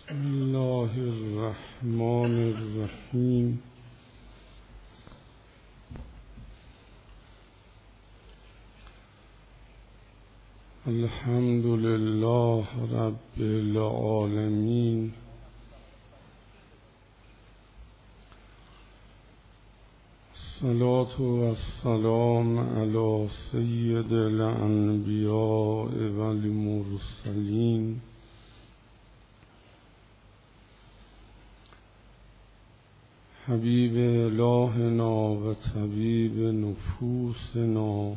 بسم الله الرحمن الرحیم. الحمد لله رب العالمین. الصلاة والسلام علی سید الانبیاء والمرسلین حبیب الهنا و طبیب نفوسنا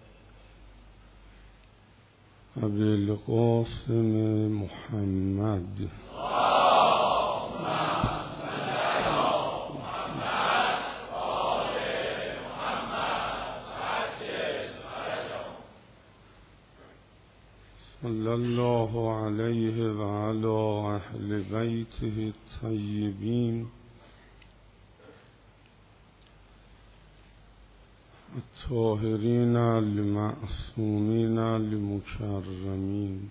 ابوالقاسم محمد صلی الله علیه و علی اهل بیته الطیبین الطاهرین المعصومین المکرمین.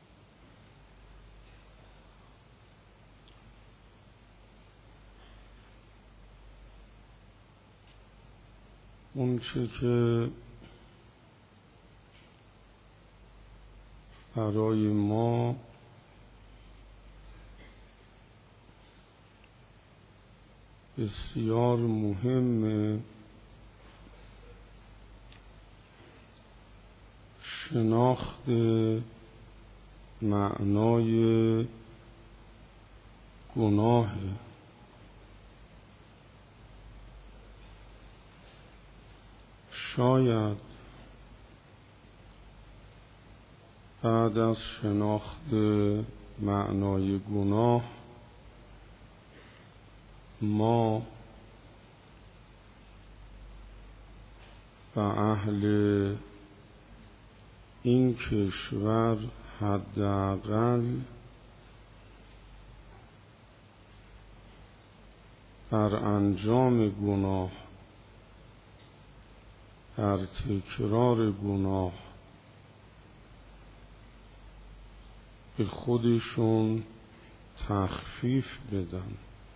اون چه که برای ما بسیار مهمه شناخت معنای گناه. شاید بعد از شناخت معنای گناه ما و اهل این کشور حداقل بر انجام گناه، در تکرار گناه به خودشون تخفیف بدن.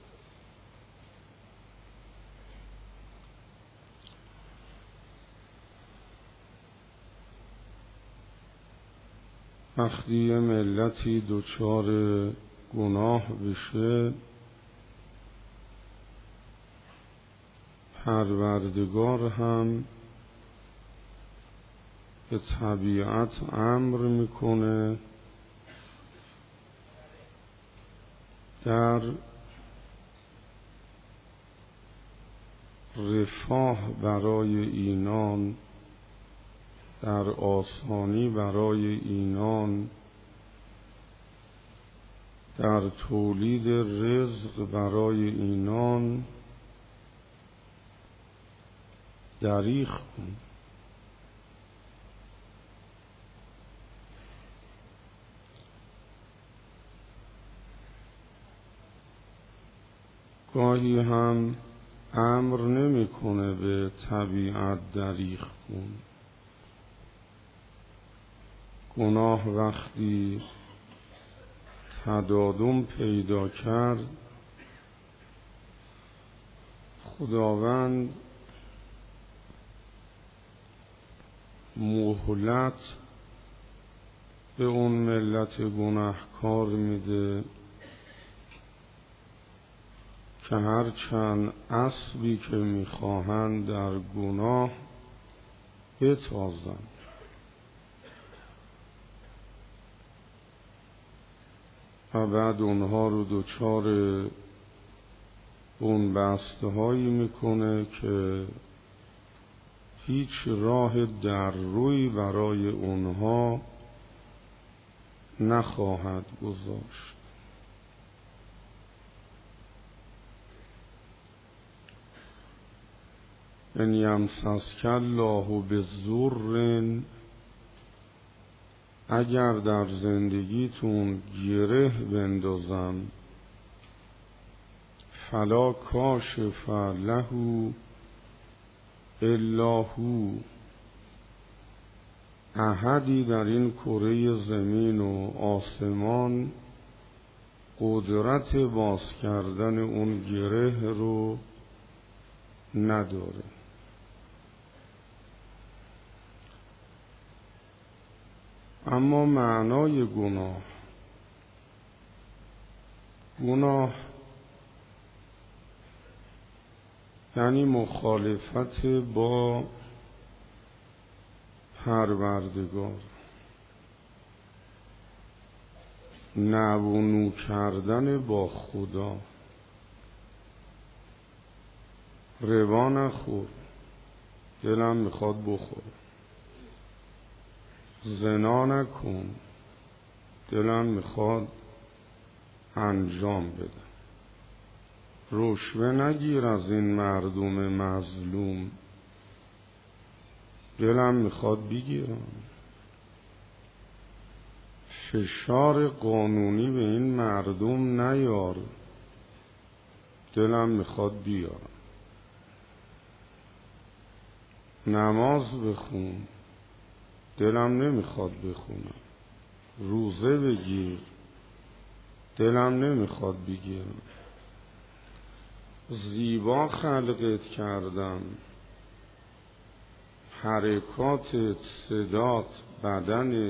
وقتی یه ملتی دچار گناه بشه، پروردگار هم به طبیعت امر میکنه در رفاه برای اینان، در آسانی برای اینان، در تولید رزق برای اینان دریغ کن. گاهی هم امر نمیکنه به طبیعت دریغ کن. گناه وقتی تدادم پیدا کرد، خداوند مهلت به اون ملت گناهکار میده که هر چند اسبی که میخواهند در گناه بتازند. و بعد اونها رو دچار اون بسته هایی میکنه که هیچ راه در روی برای اونها نخواهد گذاشت. ان یمسسک الله بضر، اگر در زندگیتون گره بندازم، فلا کاشف له الا هو، احدی در این کره زمین و آسمان قدرت باز کردن اون گره رو نداره. اما معنای گناه یعنی مخالفت با پروردگار، نه و نو کردن با خدا. ربا نخور، دلم میخواد بخور. زنا نکن، دلم میخواد انجام بده. رشوه نگیر از این مردم مظلوم، دلم میخواد بگیرم. فشار قانونی به این مردم نیار، دلم میخواد بیارم. نماز بخون، دلم نمیخواد بخونم. روزه بگیر، دلم نمیخواد بگیرم. زیبا خلقت کردم، حرکاتت، صدات، بدنت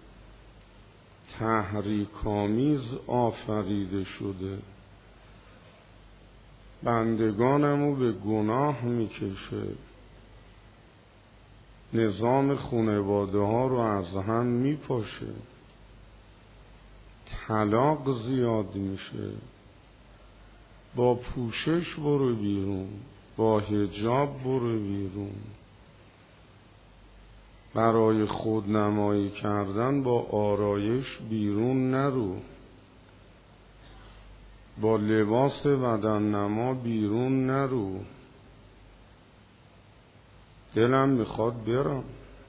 تحریک‌آمیز آفریده شده. بندگانمو به گناه میکشه، نظام خانواده ها رو از هم میپاشه، طلاق زیاد میشه. با پوشش برو بیرون، با حجاب برو بیرون. برای خودنمایی کردن با آرایش بیرون نرو، با لباس بدن نما بیرون نرو. دلم میخواد برم،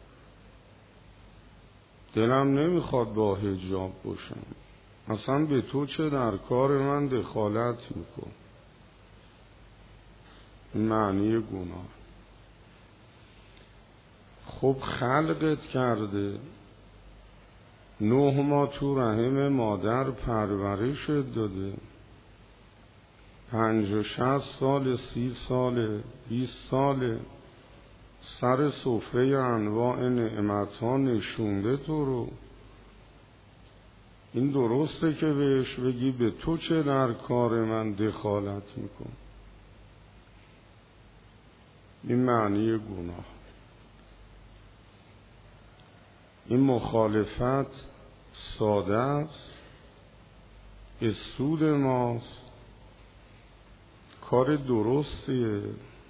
دلم نمیخواد با حجاب باشم. اصلا به تو چه، در کار من دخالت میکن. معنی گناه. خب خلقت کرده، 9 ماه تو رحم مادر پرورشت داده، 50-60 سال، 30 سال، 20 سال سر سفره انواع نعمت‌ها نشونده تو رو. این درسته که بهش بگی به تو چه، در کار من دخالت میکن؟ این معنی گناه. این مخالفت ساده است، به سود ماست، کار درستیه.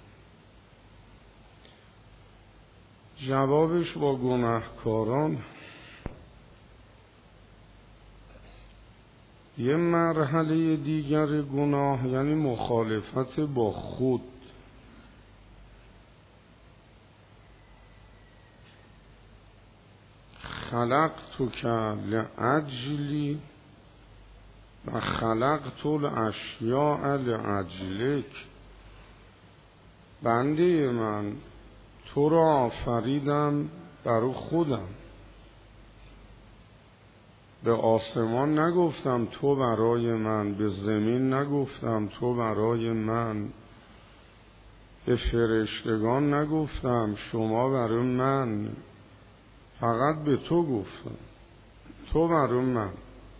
جوابش با گناهکاران یه مرحله دیگر گناه یعنی مخالفت با خود. خلقتک لأجلی و خلقت الاشیاء لأجلک. بنده من تو را آفریدم برای خودم. به آسمان نگفتم تو برای من، به زمین نگفتم تو برای من، به فرشتگان نگفتم شما برای من. فقط به تو گفتم تو برای من.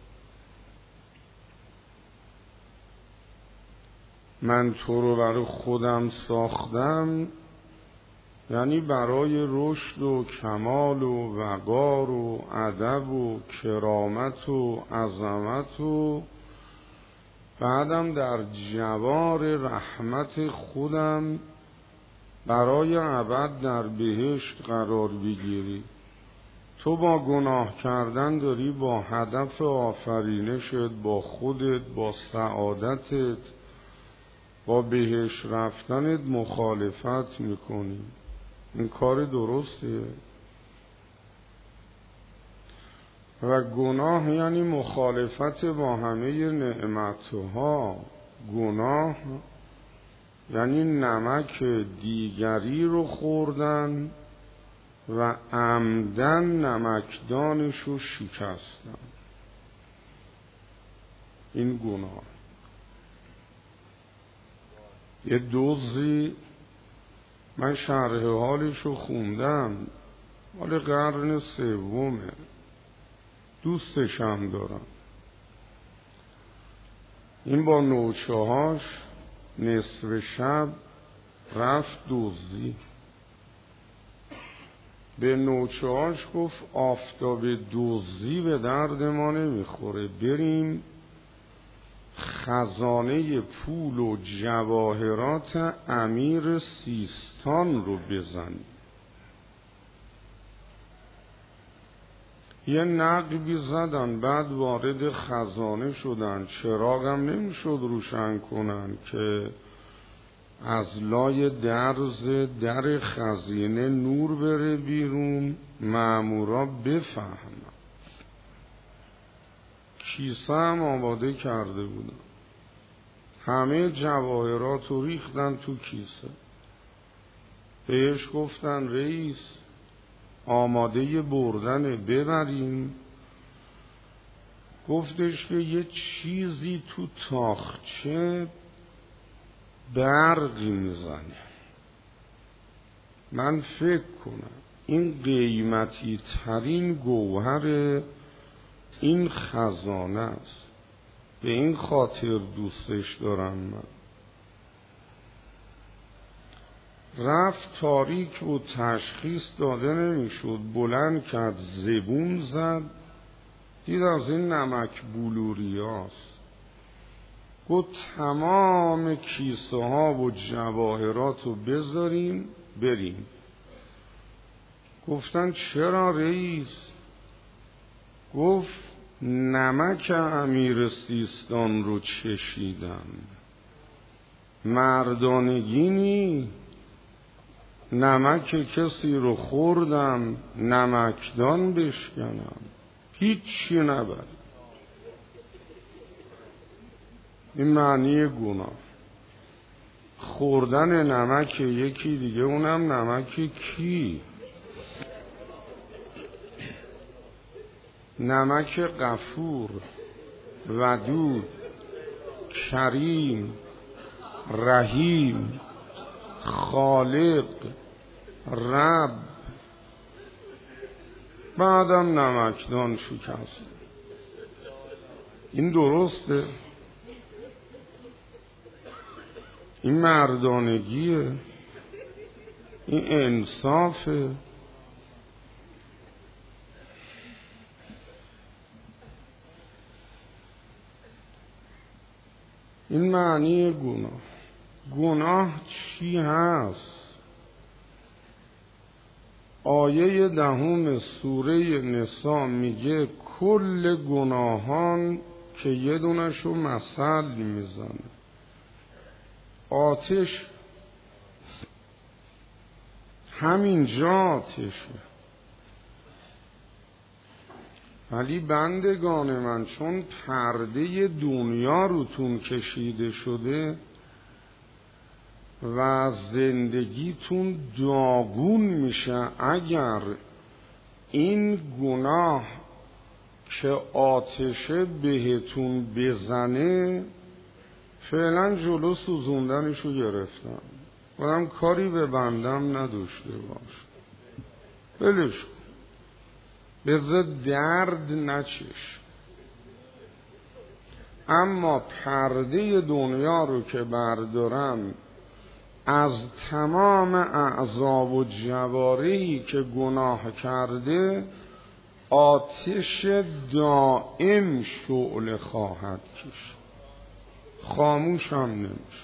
من تو رو برای خودم ساختم، یعنی برای رشد و کمال و وقار و ادب و کرامت و عظمت و بعدم در جوار رحمت خودم برای ابد در بهشت قرار بگیری. تو با گناه کردن داری با هدف آفرینشت، با خودت، با سعادتت، با بهشت رفتنت مخالفت میکنی. این کار درستیه. و گناه یعنی مخالفت با همه نعمتها. گناه یعنی نمک دیگری رو خوردن و عمدن نمکدانش رو شکستن. این گناه. یه دزدی، من شرح حالشو خوندم، مال قرن سومه، دوستشم دارم. این با نوچه‌هاش نصف شب رفت دزدی. به نوچه‌هاش گفت آفتاب دزدی به درد ما نمیخوره، بریم خزانه پول و جواهرات امیر سیستان رو بزنیم. یه نقبی زدن، بعد وارد خزانه شدن، چراغم نمیشد روشن کنن که از لای در خزینه نور بره بیرون، مامورا بفهمن. کیسه هم آماده کرده بودن، همه جواهرات رو ریختن تو کیسه. بهش گفتن رئیس آماده بردن، ببریم. گفتش که یه چیزی تو تاخچه برقی میزنه، من فکر کنم این قیمتی ترین گوهر این خزانه است، به این خاطر دوستش دارم. من رفت تاریک و تشخیص داده نمیشد، بلند کرد زبون زد، دید از این نمک بلوریاست. گفت تمام کیسه ها و جواهرات رو بذاریم بریم. گفتن چرا رئیس؟ گفت نمک امیر سیستان رو چشیدم، مردانگی نی. نمک کسی رو خوردم نمکدان بشکنم، هیچی نبر. این معنی گناه، خوردن نمک یکی دیگه، اونم نمک کی؟ نمک غفور، ودود، کریم، رحیم، خالق، رب. بعدم نمکدان شکست. این درسته؟ این مردانگیه؟ این انصافه؟ این معنی گناه. گناه چی هست؟ آیه 10 سوره نساء میگه کل گناهان که یه دونشو مثل میزنه، آتش. همینجا آتشه. ولی بندگان من، چون پرده دنیا روتون کشیده شده و زندگیتون داغون میشه، اگر این گناه که آتشه بهتون بزنه، فعلا جلو سوزوندنشو گرفتم، خودم کاری به بندم نداشته باش، بلش کن، بذار درد نچش. اما پرده دنیا رو که بردارم، از تمام اعضا و جوارحی که گناه کرده، آتش دائم شعله خواهد کشید، خاموش هم نمیشه.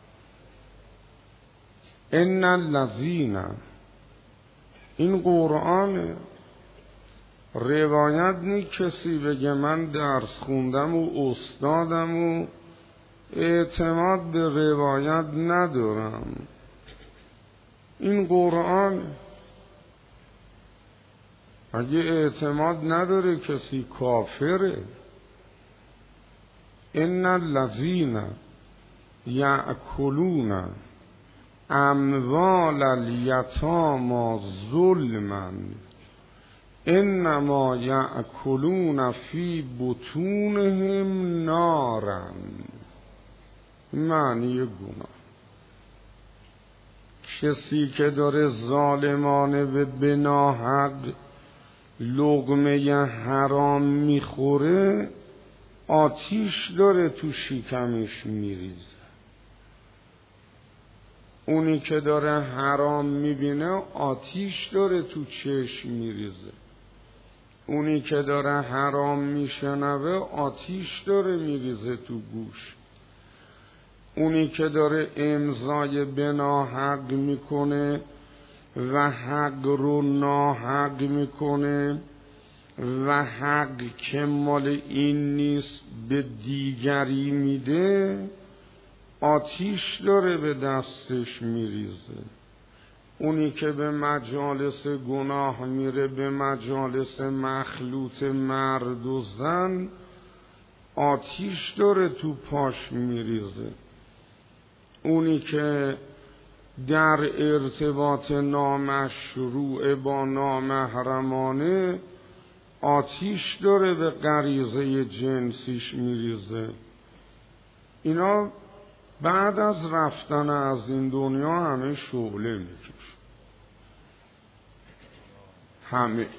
ان الذین، این قرآنه، روایت نی کسی بگه من درس خوندم و استادم و اعتماد به روایت ندارم. این قرآن. اگه اعتماد نداره کسی کافره. ان الذین یأکلون اموال الیتامی ظلما انما یأکلون فی بطونهم نارا. نارن، معنی گناه. کسی که داره ظالمانه و بناحق لقمه حرام میخوره، آتیش داره تو شکمش میریزه. اونی که داره حرام میبینه، آتیش داره تو چشم میریزه. اونی که داره حرام میشنوه، آتیش داره میریزه تو گوش. اونی که داره امضای بناحق میکنه و حق رو ناحق میکنه و حق که مال این نیست به دیگری میده، آتیش داره به دستش میریزه. اونی که به مجالس گناه میره، به مجالس مخلوط مرد و زن، آتیش داره تو پاش میریزه. اونی که در ارتباط نامشروع با نامحرمانه، آتیش داره به غریزه جنسیش میریزه. اینا بعد از رفتن از این دنیا همه شعله میکشه، همه.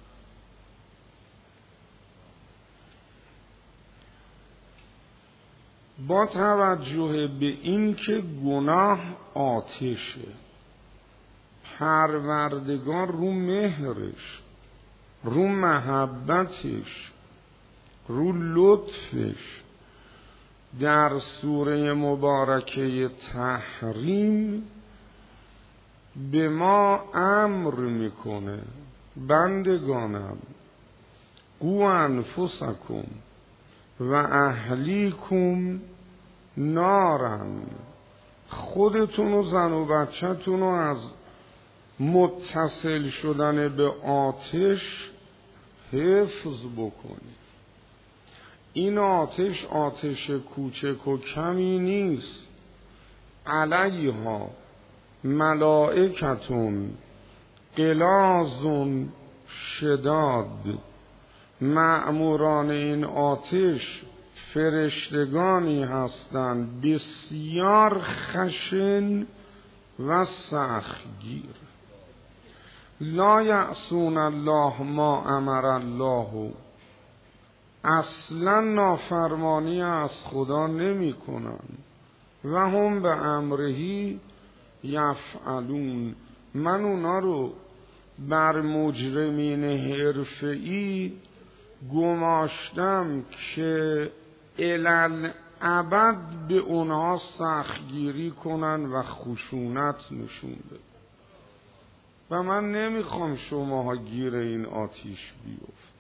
با توجه به این که گناه آتشه، پروردگار رو مهرش، رو محبتش، رو لطفش در سوره مبارکه تحریم به ما امر میکنه: بندگانم قوا انفسکم و اهلیکم نارن، خودتون و زن و بچه‌تون رو از متصل شدن به آتش حفظ بکنید. این آتش آتش کوچک و کمی نیست. علیها ملائکتون غلاظ شداد، مأموران این آتش فرشتگانی هستند بسیار خشن و سختگیر. لا یعصون الله ما امر الله، اصلا نافرمانی از خدا نمی کنن. و هم به امرهی یفعلون، من اونا رو بر مجرمین حرفه‌ای گماشتم که الالعبد به اونها سختگیری کنن و خشونت نشون بدن. و من نمیخوام شماها گیر این آتیش بیفت.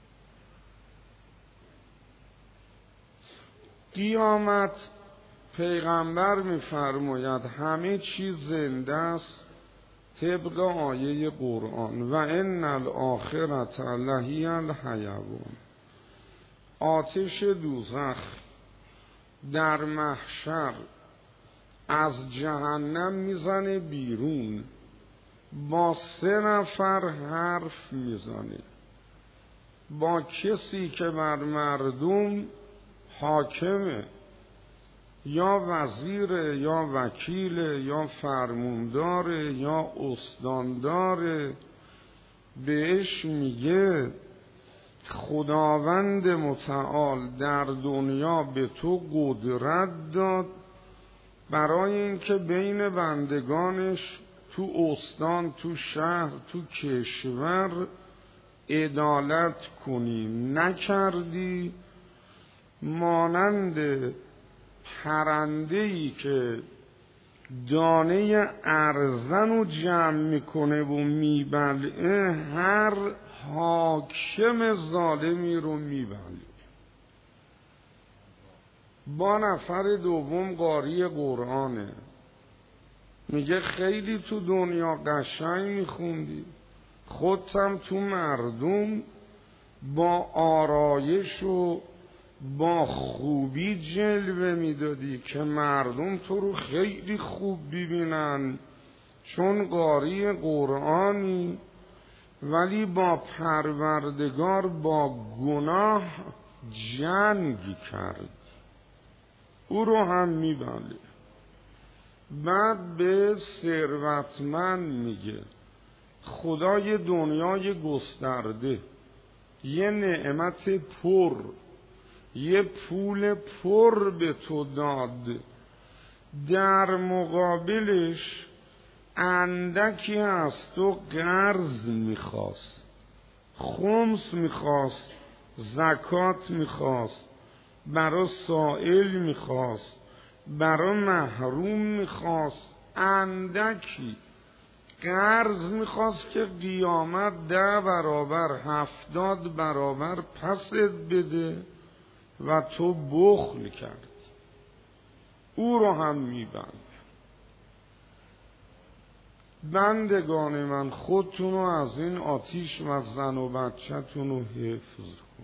قیامت پیغمبر میفرماید همه چیز زنده است طبق آیه قرآن: و ان الاخرة لهی الحیوان. آتش دوزخ در محشر از جهنم میزنه بیرون، با 3 نفر حرف میزنه، با کسی که بر مردم حاکمه، یا وزیره یا وکیله یا فرمانداره یا استانداره. بهش میگه خداوند متعال در دنیا به تو قدرت داد برای اینکه بین بندگانش تو استان، تو شهر، تو کشور عدالت کنی، نکردی. مانند پرنده‌ای که دانه ارزن رو جمع میکنه و میبلعه، هر حاکم ظالمی رو میبلعه. با نفر دوم قاری قرآنه، میگه خیلی تو دنیا قشنگ میخوندی، خودتم تو مردم با آرایش و با خوبی جلوه میدادی که مردم تو رو خیلی خوب ببینن چون قاری قرآنی، ولی با پروردگار با گناه جنگ کرد. او رو هم میبله. بعد به ثروتمند میگه خدای دنیای گسترده یه نعمت پر، یه پول پر به تو داد، در مقابلش اندکی از تو قرض میخواست، خمس میخواست، زکات میخواست، برا سائل میخواست، برا محروم میخواست، اندکی قرض میخواست که قیامت 10 برابر 70 برابر پست بده و تو بخل کرد. او رو هم میبند. بندگان من خودتون رو از این آتیش و زن و بچه‌تون رو حفظ کن.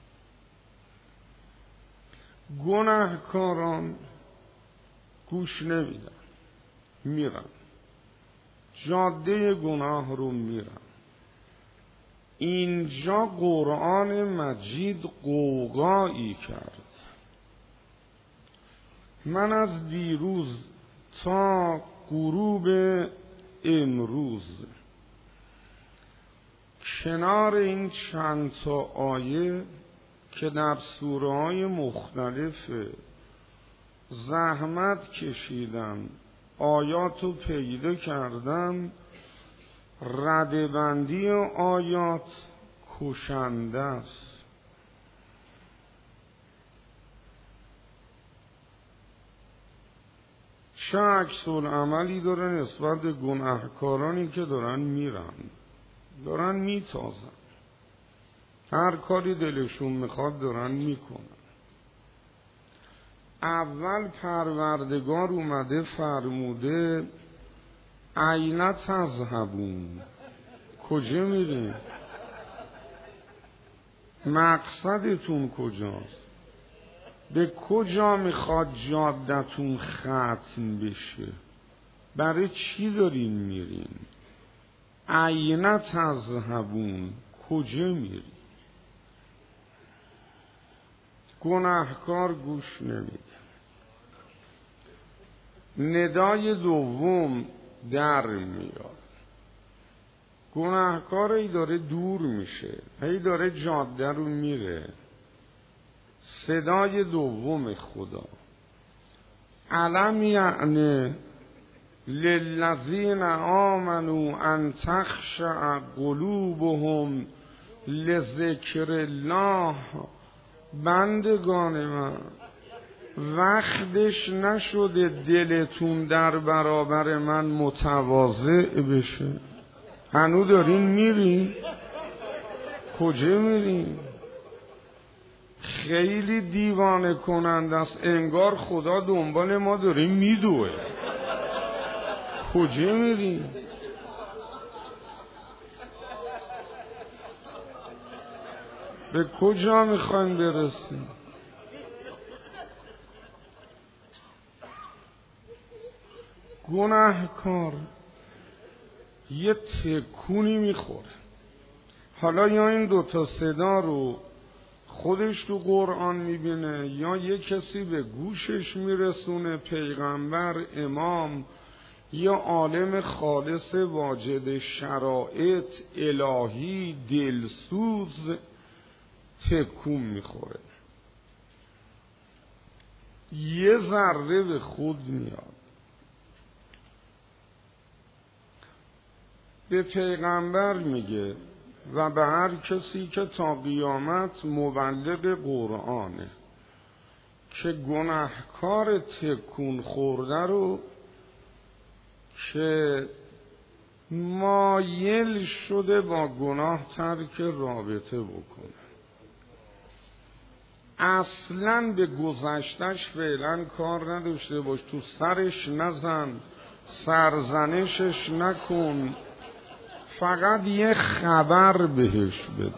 گناهکاران گوش نمیدن، میرن جاده گناه رو میرن. اینجا قرآن مجید غوغایی کرد. من از دیروز تا غروب امروز کنار این چند تا آیه که در سوره های مختلف زحمت کشیدم آیاتو پیدا کردم، ردبندی آیات کشنده است. چه عکس‌العملی داره نسبت به گناهکارانی که دارن میرن، دارن میتازن، هر کاری دلشون میخواد دارن میکنن. اول پروردگار اومده فرموده اینا تذهبون، کجا میرین؟ مقصدتون کجاست؟ به کجا میخواد جادتون ختم بشه؟ برای چی دارین میرین؟ اینا تذهبون، کجا میرین؟ گناهکار گوش نمیده. ندای دوم در میاد. گناهکار ای داره دور میشه، ای داره جاده رو میره. صدای دوم خدا علم یعنی للذین آمنوا ان تخشع قلوبهم لذکر الله. بندگان من وقتش نشده دلتون در برابر من متواضع بشه؟ هنو دارین میرین؟ کجا میرین؟ خیلی دیوانه کننده است، انگار خدا دنبال ما داره میدوه. کجا میرین؟ به کجا میخواین برسیم؟ گناهکار یه تکونی میخوره. حالا یا این دوتا صدا رو خودش تو قرآن میبینه یا یه کسی به گوشش میرسونه، پیغمبر، امام یا عالم خالص واجد شرائط الهی دلسوز تکون میخوره. یه ذره به خود میاد. به پیغمبر میگه و به هر کسی که تا قیامت مبلغ قرآنه که گناهکار تکون خورده رو که مایل شده با گناه ترک رابطه بکنه، اصلاً به گذشتش فعلا کار نداشته باش، تو سرش نزن، سرزنشش نکن، فقط یه خبر بهش بده.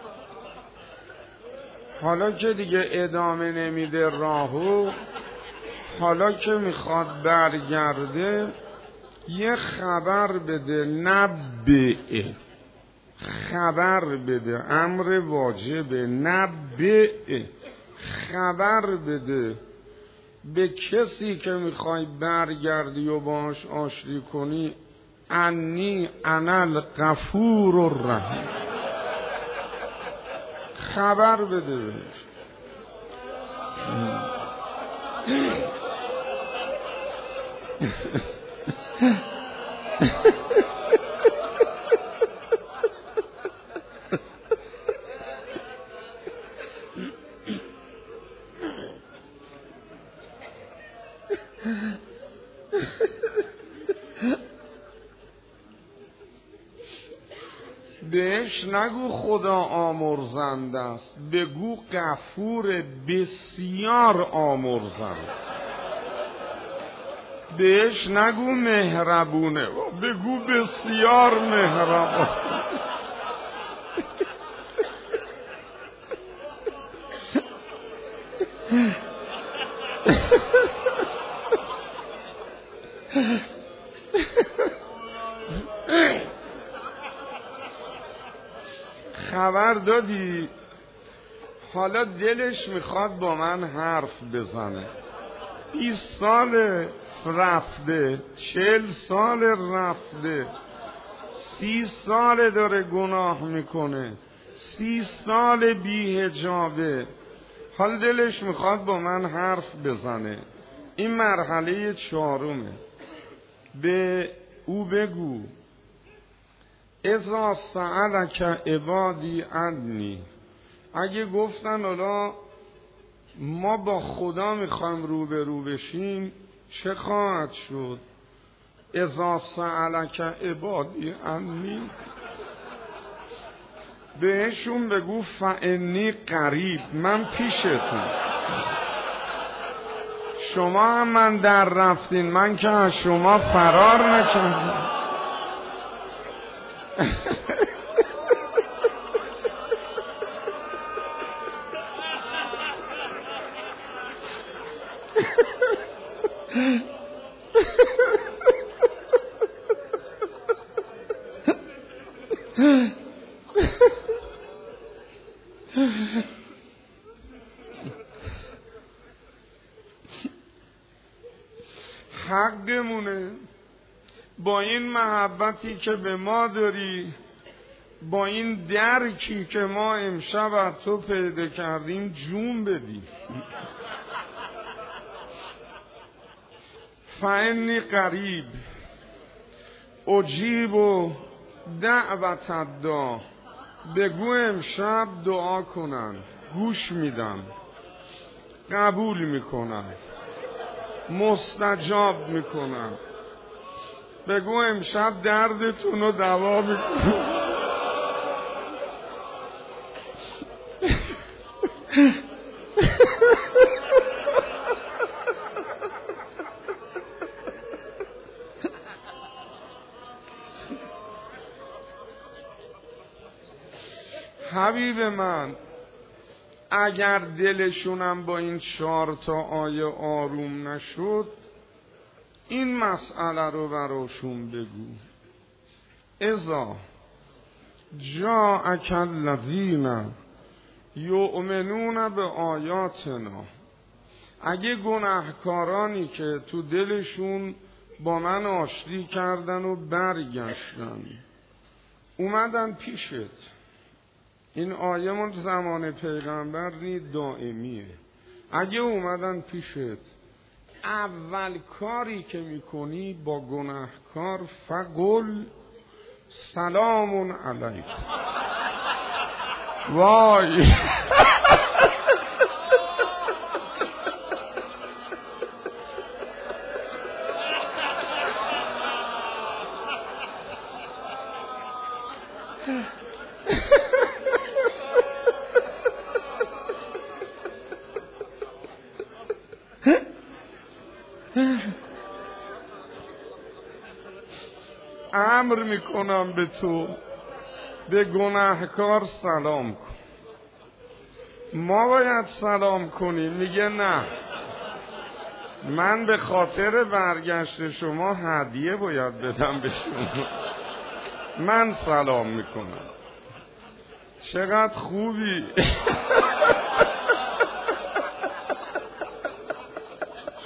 حالا که دیگه ادامه نمیده راهو، حالا که میخواد برگرده، یه خبر بده. نبئ، خبر بده، امر واجبه. نبئ، خبر بده به کسی که میخوای برگردی و باش آشتی کنی انی انا الغفور الرحیم خبر بده بهش. بهش نگو خدا آمرزنده است، بگو غفور بسیار آمرزنده. بهش نگو مهربونه، بگو بسیار مهربان. خبر دادی؟ حالا دلش میخواد با من حرف بزنه. 20 سال رفته، 40 سال رفته، 30 سال داره گناه میکنه، 30 سال بی‌حجابه، حالا دلش میخواد با من حرف بزنه. این مرحله 4. به او بگو اذا سألک عبادی عنی، اگه گفتن حالا ما با خدا میخوایم روبرو بشیم چه خواهد شد؟ اذا سألک عبادی عنی، بهشون بگو فانی قریب، من پیشتون. شما هم من در رفتین، من که از شما فرار نکردم. حقمونه با این محبتی که به ما داری، با این درکی که ما امشب از تو پیدا کردیم جون بدی. فانی قریب اجیب و دعوت الداع، بگو امشب دعا کنن، گوش میدن، قبول میکنن، مستجاب میکنن. بگو امشب دردتون رو دوا میکنن. حبیب من اگر دلشونم با این 4 آیه آروم نشد، این مسئله رو براشون بگو. اذا جاءک الذین یؤمنون به آیاتنا، اگه گناهکارانی که تو دلشون با من آشتی کردن و برگشتن اومدن پیشت، این آیه من زمان پیغمبر نی، دائمیه. اگه اومدن پیشت، اول کاری که میکنی با گناهکار فقل سلام علیکم. وای امر میکنم به تو، به گناهکار سلام کن. ما باید سلام کنیم، میگه نه، من به خاطر برگشت شما هدیه باید بدم به شما، من سلام میکنم. چقدر خوبی.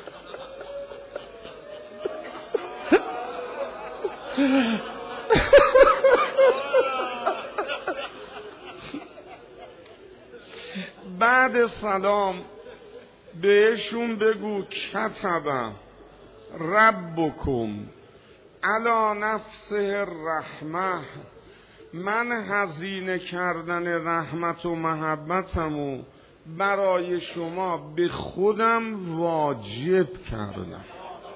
بعد سلام بهشون بگو کتب ربکم علی نفسه الرحمه، من هزینه کردن رحمت و محبتمو برای شما به خودم واجب کردم.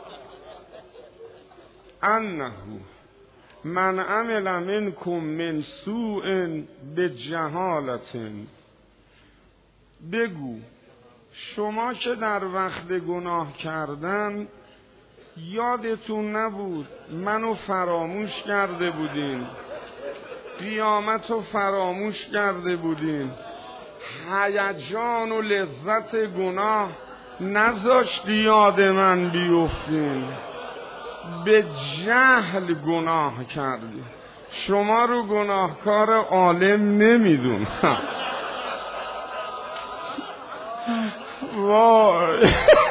انه من عمل منکم من سوء بجهالت، بگو شما که در وقت گناه کردن یادتون نبود منو فراموش کرده بودین، قیامتو فراموش کرده بودین، هیجان و لذت گناه نذاشتی یاد من بیفتین، به جهل گناه کردی. شما رو گناهکار عالم نمیدون. وای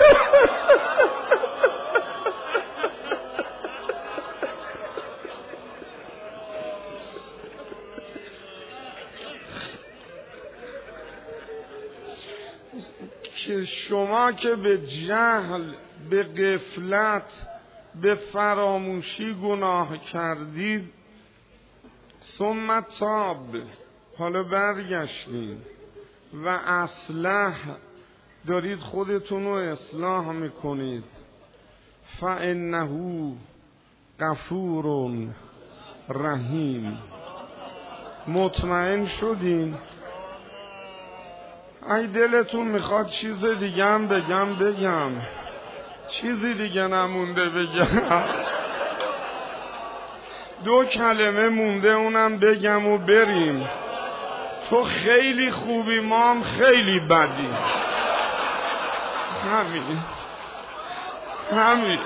که شما که به جهل، به غفلت، به فراموشی گناه کردید، ثم تاب، حالا برگشتین و اصلح، دارید خودتون رو اصلاح میکنید، فانه غفور رحیم. مطمئن شدین؟ ای دلتون میخواد چیز دیگه هم بگم، چیزی دیگه نمونده بگم. 2 کلمه مونده، اونم بگم و بریم. تو خیلی خوبی، ما هم خیلی بدی. همین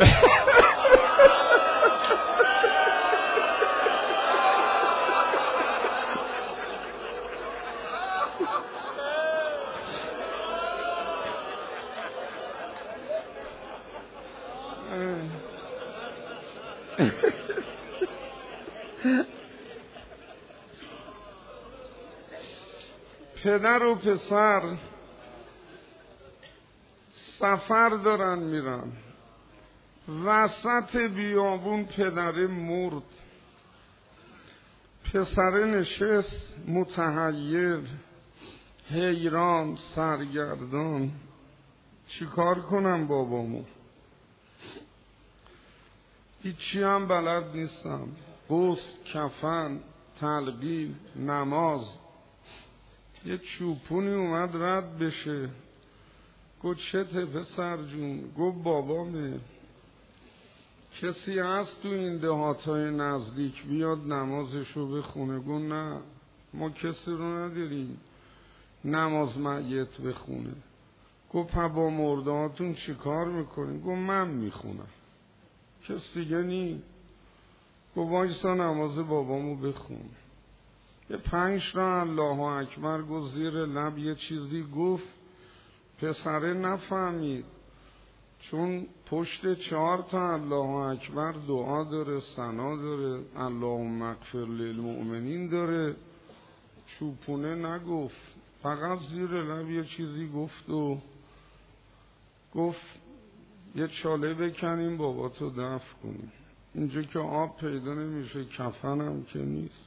پدر و پسر سفر دارن میرن، وسط بیابون پدر مرد، پسر نشست متحیر، حیران، سرگردان. چیکار کنم بابامو؟ هیچی هم بلد نیستم، غسل، کفن، تلقین، نماز. یه چوپونی اومد رد بشه، گفت چته پسر جون؟ گفت بابامه. کسی هست تو این دهاتای نزدیک بیاد نمازشو بخونه؟ گفت نه، ما کسی رو نداریم نماز میت بخونه. گفت با مرده هاتون چی کار میکنین؟ گفت من میخونم، کس دیگه نی. گفت وایسا نماز بابامو بخون. یه 5 تا الله اکبر گفت، زیر لب یه چیزی گفت، پسره نفهمید، چون پشت 4 تا الله اکبر دعا داره، ثنا داره، اللهم اغفر للمؤمنین داره. چوپونه نگفت، فقط زیر لب یه چیزی گفت و گفت یه چاله بکنیم بابا تو دفن کنیم. اینجا که آب پیدا نمیشه، کفنم که نیست.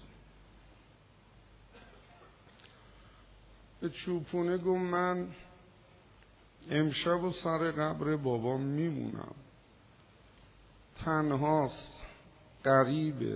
به چوپونه گفت من امشب و سر قبر بابام میمونم، تنهاست، غریبه،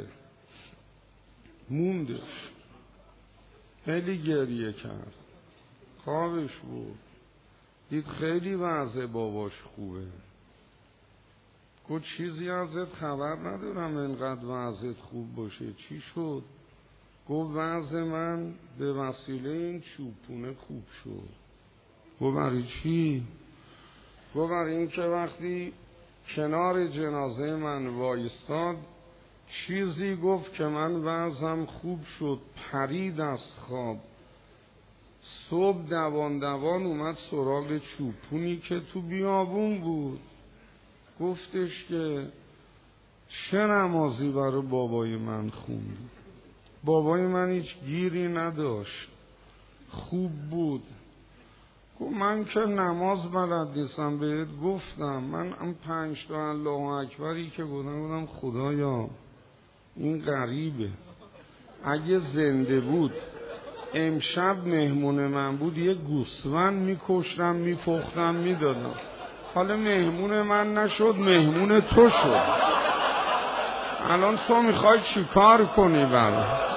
موندش. خیلی گریه کرد، خوابش بود، دید خیلی وضع باباش خوبه. گفت چیزی ازت خبر ندارم اینقدر وضعت خوب باشه، چی شد؟ گفت وضع من به وسیله این چوپونه خوب شد. گفت برای چی؟ گفت برای این که وقتی کنار جنازه من وایستاد چیزی گفت که من وضعم خوب شد، پرید از خواب. صبح دوان اومد سراغ چوپونی که تو بیابون بود، گفتش که چه نمازی برای بابای من خوندی؟ بابای من هیچ گیری نداشت، خوب بود. گفت من که نماز بلد نیستم. بهت گفتم من 5 تا الله اکبری که بودم خدایا این غریبه، اگه زنده بود امشب مهمون من بود یه گوسفند میکشتم میفختم میدادم. حالا مهمون من نشد، مهمون تو شد. الان تو میخوای چی کار کنی برای؟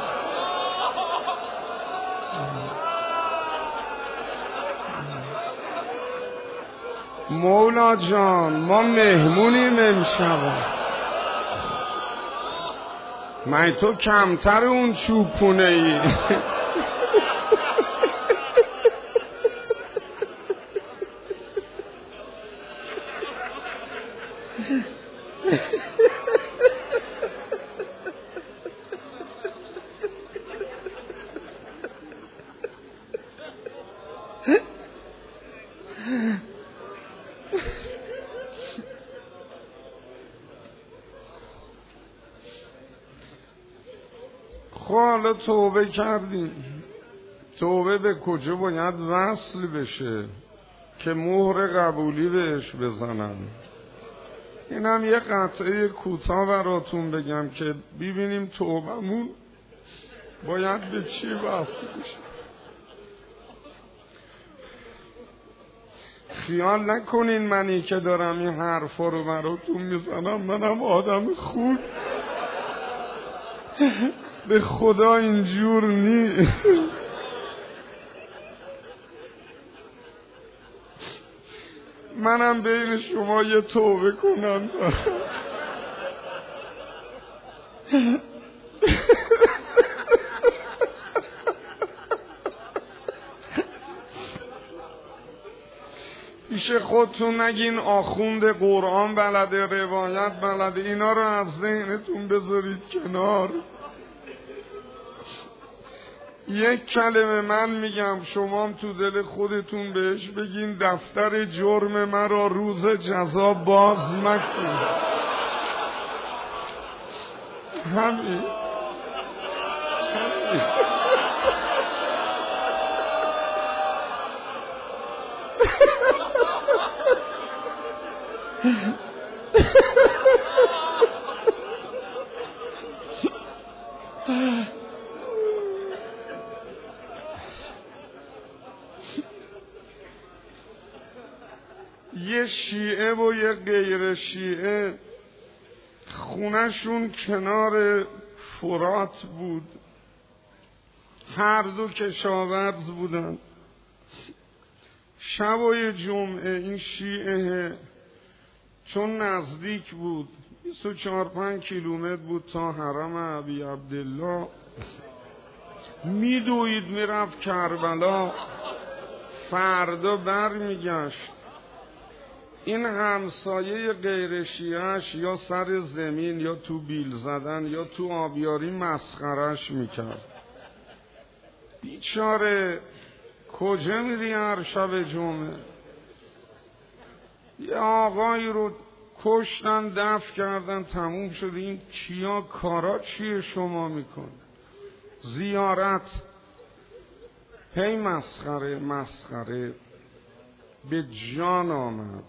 مولا جان ما مهمونیم امشب. من تو کمتر اون چوپونه ای. خب حالا توبه کردیم، توبه به کجا باید وصل بشه که مهر قبولی بهش بزنن؟ اینم یه قطعه کوتاه براتون بگم که ببینیم توبهمون باید به چی وصل بشه. خیال نکنین منی که دارم این حرفا رو براتون میزنم منم آدم خوب، به خدا اینجور نی. منم بین شما یه توبه کنم. پیش خودتون نگین آخوند قرآن بلده، روایت بلده، اینا رو از ذهنتون بذارید کنار. یک کلمه من میگم، شما هم تو دل خودتون بهش بگین دفتر جرم مرا روز جزا باز مکن. همین. یه شیعه و یه غیر شیعه خونه‌شون کنار فرات بود، هر دو کشاورز بودن. شبای جمعه این شیعه چون نزدیک بود 24-25 کیلومتر بود تا حرم ابی عبدالله، میدوید میرفت کربلا، فردا بر میگشت. این همسایه غیر شیعه‌اش یا سر زمین یا تو بیل زدن یا تو آبیاری مسخرش میکرد. بیچاره کجا میری هر شب جمعه؟ یه آقایی رو کشتن دفن کردن تموم شد. این کیا کارا چیه شما میکن؟ زیارت هی مسخره مسخره به جان آمد.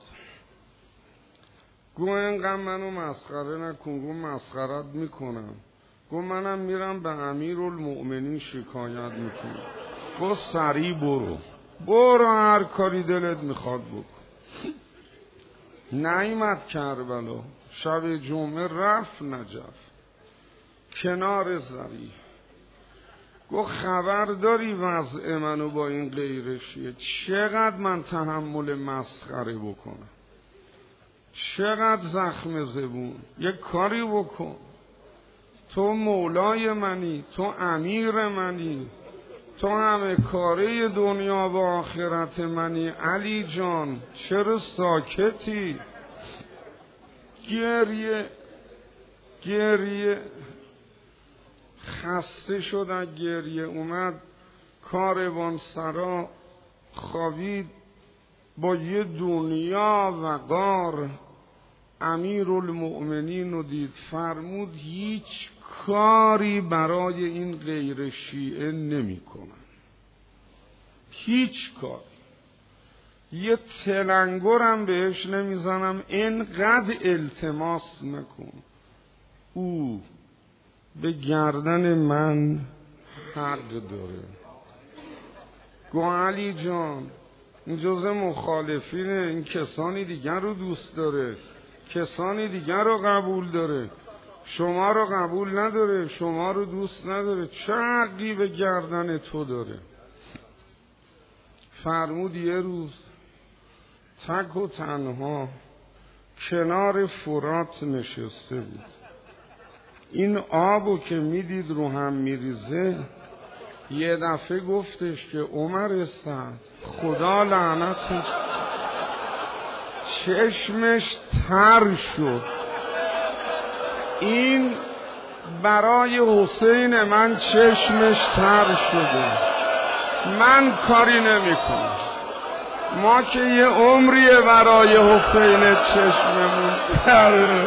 گو اینقدر منو مسخره نکن. گو مسخرت میکنم. گو منم میرم به امیرالمؤمنین شکایت میکنم. گو سریع برو هر کاری دلت میخواد بکن. نیامد کربلا، شب جمعه رفت نجف کنار زری. گو خبر داری وضع منو با این غیرشیه؟ چقدر من تحمل مسخره بکنم؟ چقدر زخم زبون؟ یک کاری بکن. تو مولای منی، تو امیر منی، تو همه کاره دنیا و آخرت منی. علی جان چرا ساکتی؟ گریه خسته شد از گریه. اومد کاروان سرا خوابید با یه دنیا وقار امیرالمؤمنین رو دید، فرمود هیچ کاری برای این غیر شیعه نمی کنن، هیچ کار، یه تلنگرم بهش نمیزنم، اینقدر التماس نکن. او به گردن من حق داره. گو علی جان این جزء مخالفینه، این کسانی دیگر رو دوست داره، کسانی دیگر رو قبول داره، شما رو قبول نداره، شما رو دوست نداره، چه حقی به گردن تو داره؟ فرمود یه روز تک و تنها کنار فرات نشسته بود، این آبو که میدید رو هم میریزه، یه دفعه گفتش که عمر سعد خدا لعنتش، چشمش تر شد، این برای حسین من چشمش تر شده، من کاری نمی کنم، ما که یه عمریه برای حسین چشممون تر.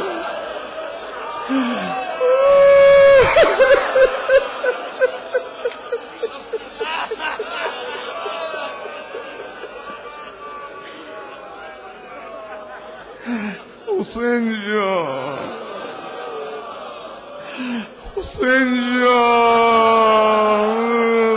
حسین جان، حسین جان،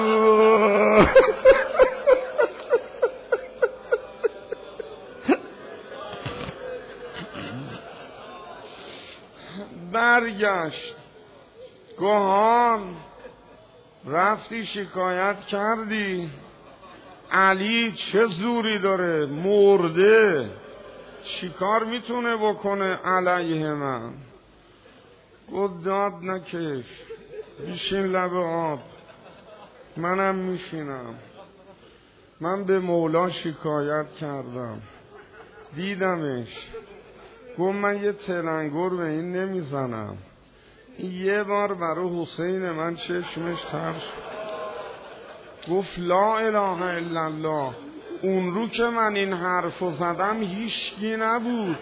برگشت گوهان، رفتی شکایت کردی علی چه زوری داره، مرده، چیکار میتونه بکنه علیه من؟ گفت داد نکش، بشین لب آب، منم میشینم. من به مولا شکایت کردم، دیدمش، گفت من یه تلنگر به این نمیزنم، این یه بار برای حسین من چشمش تر شد. گفت لا اله الا الله، اون رو که من این حرفو زدم هیچکی نبود،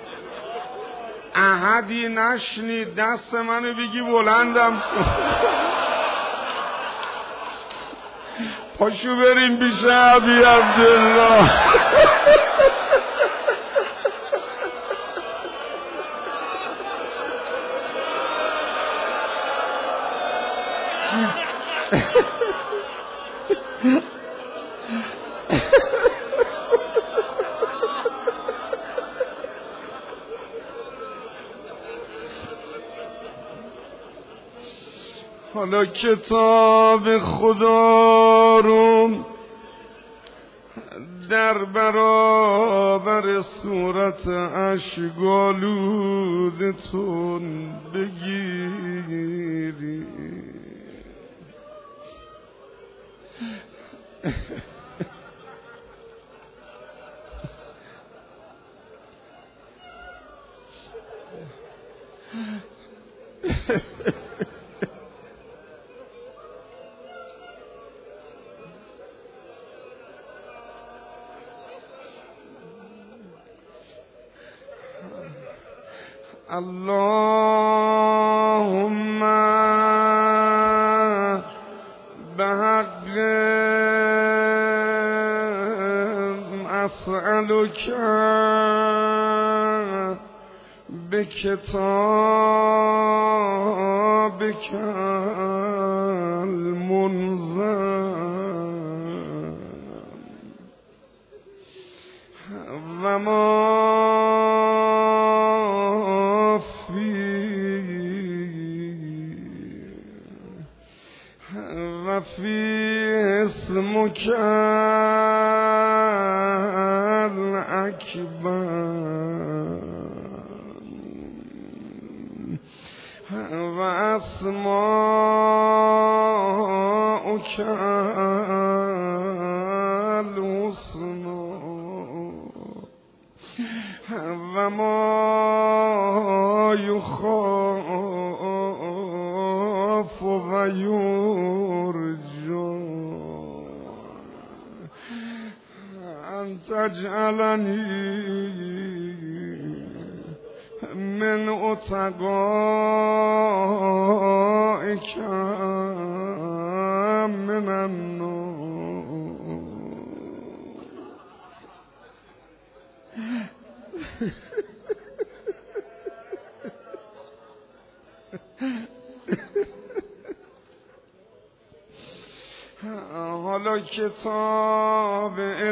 احدی نشنید، دست منو بگی بلندم پاشو بریم پیش ابی عبدالله. حالا کتاب خدا رو در برابر صورت اشک‌آلودتون بگیری، اللهم بحق اسألك بکتابک المنزل و ما فی اسمک الاکبر و اسماؤک الحسنی و ما یخاف و یرجا ان تجعلنی من اتقائك من النار. حالا کتاب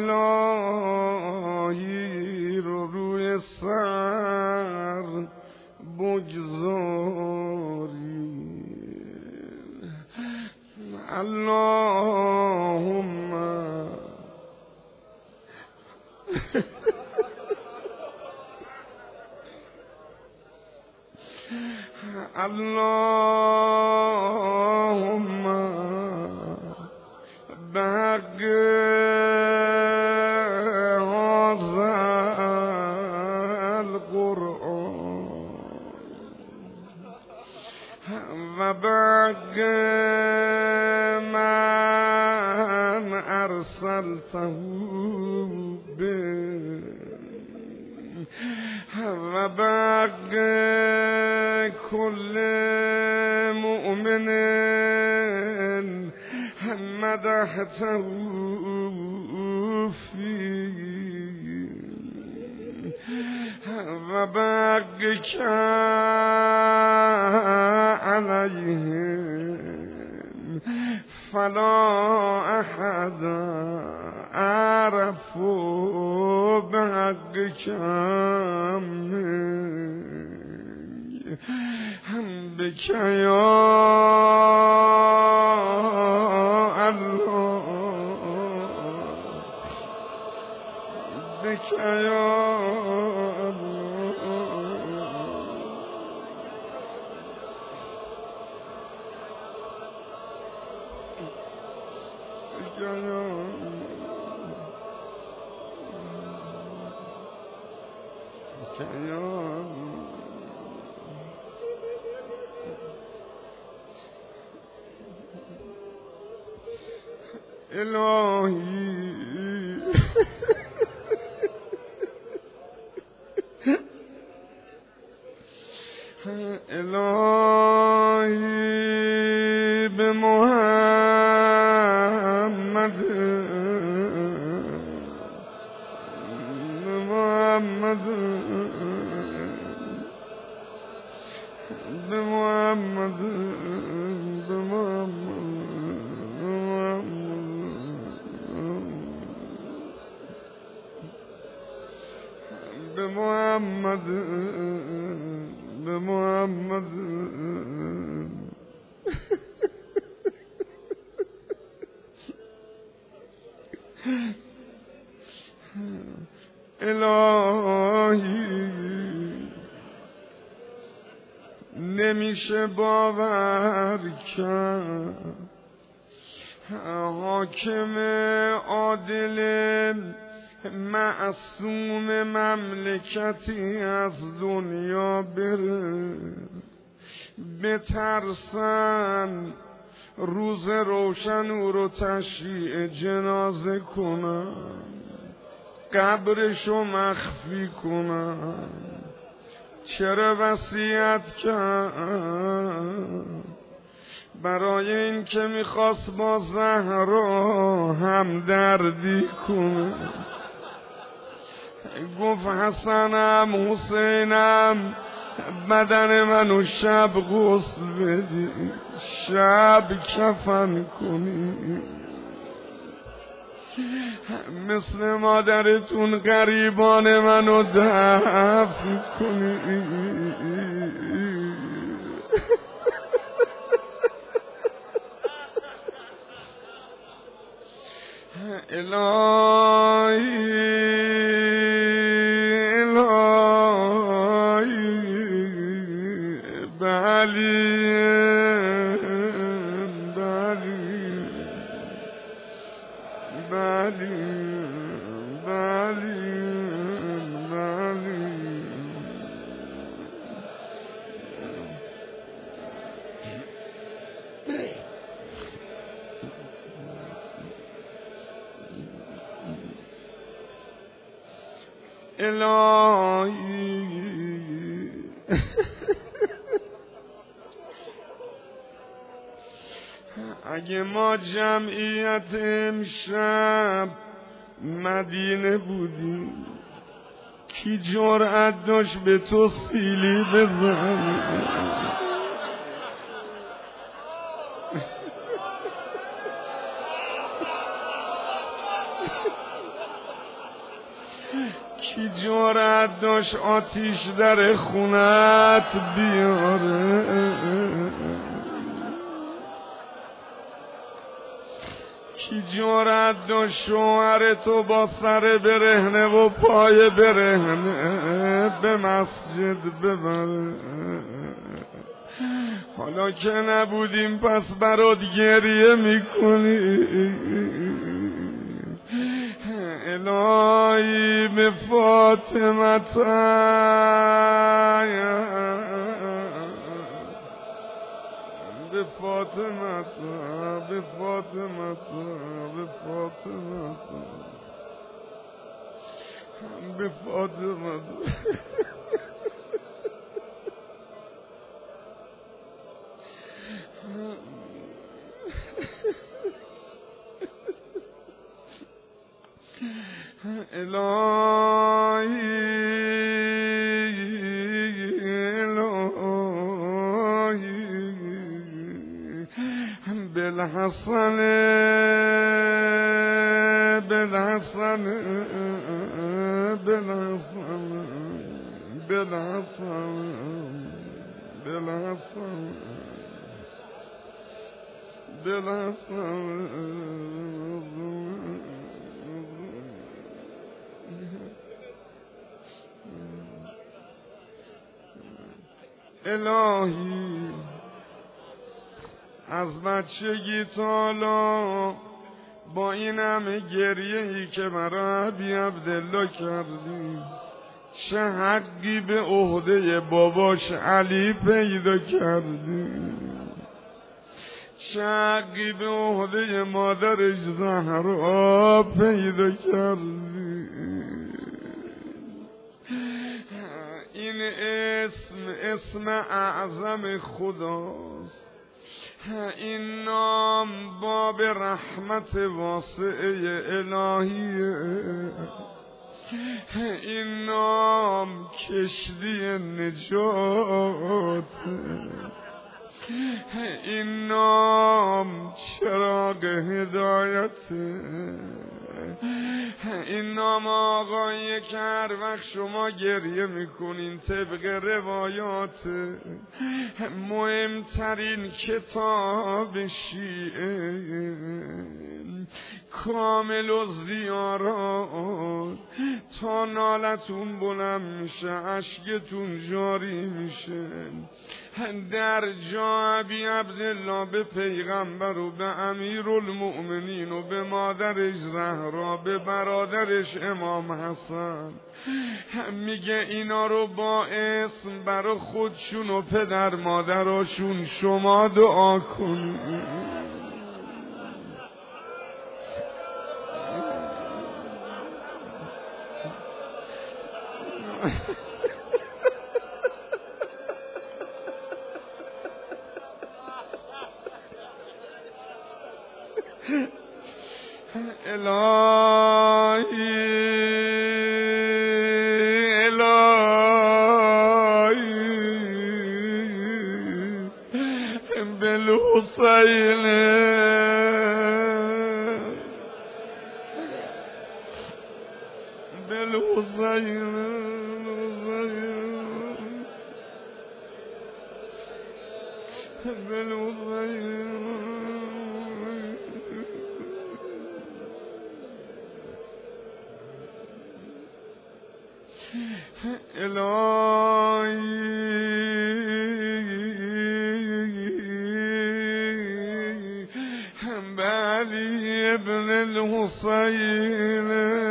الهی رو روی سر بگذاری. اللهم اللهم بحق هذا القرآن و بحق من ارسلته به و بحق كل مؤمن مدحته فيه و بحقك عليهم فلا أحد أعرف بحقك بك يا الله بك يا الهی الهی به محمد به محمد الهی نمیشه باور کرد حاکم عادل معصوم مملکتی از دنیا بره، بترسن روز روشن او رو تشییع جنازه کنن، قبرشو مخفی کنن. چرا وصیت کرد؟ برای این که میخواست با زهرا همدردی کنه. گفت حسنم حسینم بدن منو شب غسل بدی، شب کفن کنی، مثل مادرتون غریبان منو دفن کنی. الهی بلی الهی اگه ما جمعیت امشب مدینه بودیم کی جرأت داشت به تو سیلی بزنه؟ کی جرأت داشت آتیش در خونت بیاره؟ کی جرأت داشت شوهر تو با سر برهنه و پای برهنه به مسجد ببره؟ حالا که نبودیم پس برات گریه میکنی. الهی به فاطمت به فاطمت به فاطمت به فاطمت به فاطمت بالحسن بالحسن بالحسن بالحسن بالحسن بالحسن الهی از بچگی تا حالا با این همه گریه‌ای که برای ابی عبدالله کردی چه حقی به عهده باباش علی پیدا کردی؟ چه حقی به عهده مادرش زهرا پیدا کردی؟ این اسم اعظم خداست. این نام باب رحمت واسعه الهیه. این نام کشتی نجات. این نام چراغ هدایت. این نام آقاییه که هر وقت شما گریه میکنین طبق روایات مهمترین کتاب شیعه کامل و زیارات تا نالتون بلند میشه اشکتون جاری میشه. در جا ابی عبدالله به پیغمبر و به امیرالمؤمنین و به مادرش زهرا به برادرش امام حسن میگه اینا رو با اسم برا خودشون و پدر مادراشون شما دعا کنید. الهی بالحسین بالحسین بالحسین الهی بعلی ابن الحسین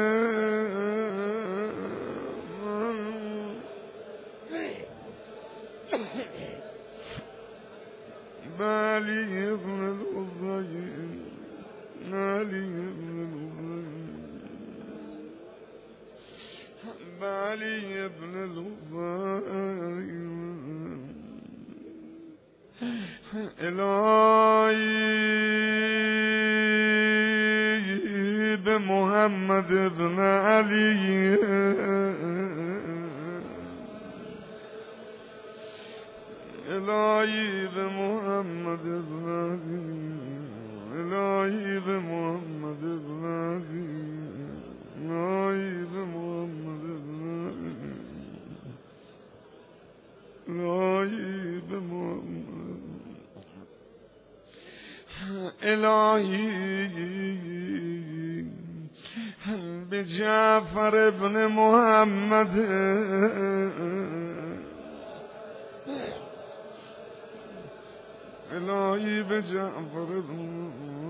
بعلی ابن الحسین علی ابن الحسین علی ابن لبی الهی به محمد ابن علی الهی به محمد ابن علی الهی به محمد ابن علی الهی به محمد ابن علی الهی به محمد الهی به جعفر ابن محمد الهی به جعفر ابن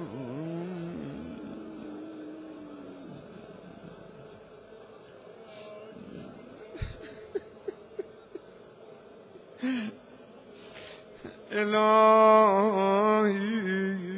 الهی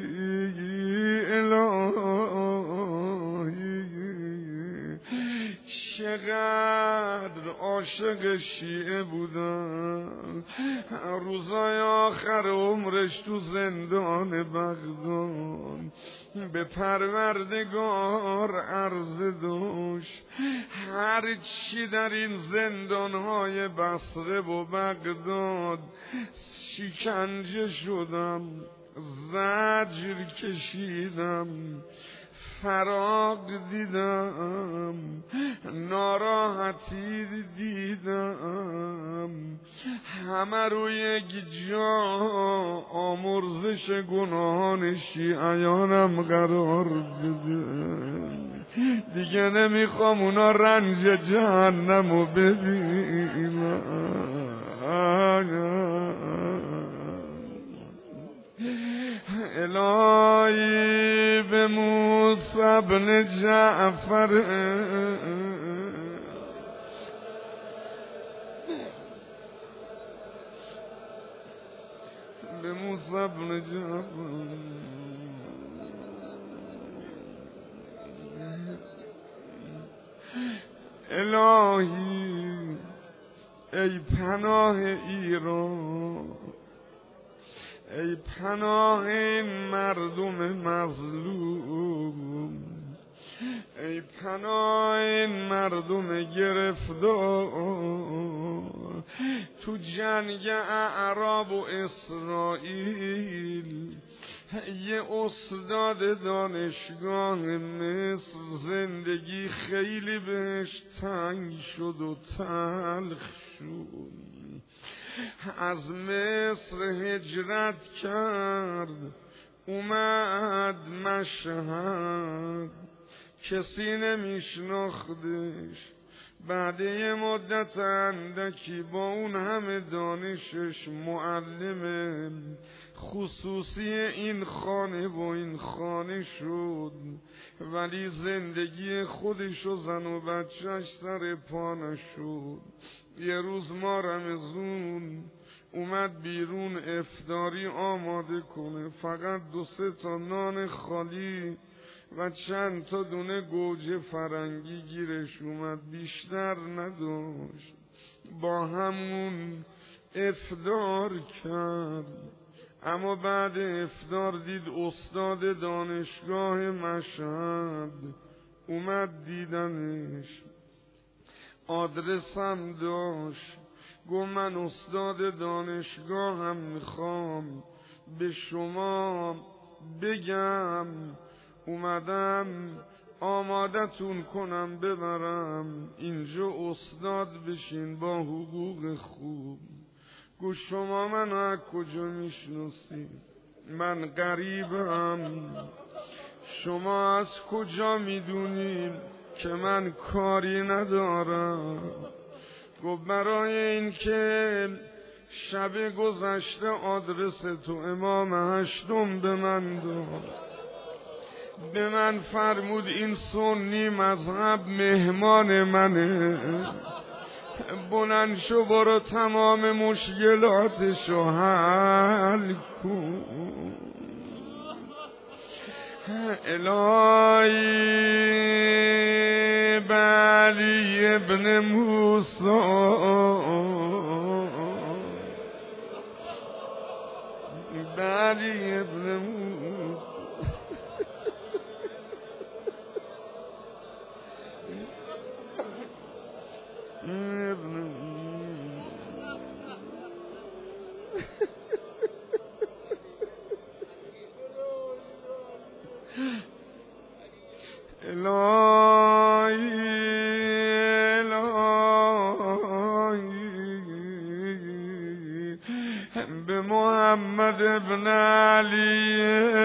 چقدر عاشق شیعه بودن روزای آخر عمرش تو زندان بغداد به پروردگار عرضه داشت هر چی در این زندانهای بصره و بغداد شکنجه شدم زجر کشیدم فراق دیدم ناراحتی دیدم همه رو یک جا آمرزش گناهان شیعیانم قرار بده دیگه نمیخوام اونا رنج جهنمو ببینم الهی به موسی بن جعفر به موسی بن جعفر الهی ای پناه ایران ای پناه این مردم مظلوم ای پناه این مردم گرفتار تو جنگ اعراب و اسرائیل یه استاد دانشگاه مصر زندگی خیلی بهش تنگ شد و تلخ شد از مصر هجرت کرد اومد مشهد کسی نمیشناختش بعد یه مدت اندکی با اون همه دانشش معلم خصوصی این خانه و این خانه شد ولی زندگی خودش و زن و بچهش سر پا نشد یه روز ما رمضون اومد بیرون افطاری آماده کنه فقط 2-3 تا نان خالی و چند تا دونه گوجه فرنگی گیرش اومد بیشتر نداشت با همون افطار کرد اما بعد افطار دید استاد دانشگاه مشهد اومد دیدنش آدرسم داشت گفت من استاد دانشگاه هم میخوام به شما بگم اومدم آمادتون کنم ببرم اینجا استاد بشین با حقوق خوب گفت شما منو از کجا میشناسید من غریبم شما از کجا میدونین که من کاری ندارم گفت برای این که شب گذشته آدرس تو امام هشتم به من داد به من فرمود این سنی مذهب مهمان منه بلند شو برو تمام مشکلاتشو حل کن الهی بعلی ابن موسی بعلی ابن موسی الهی به محمد ابن علی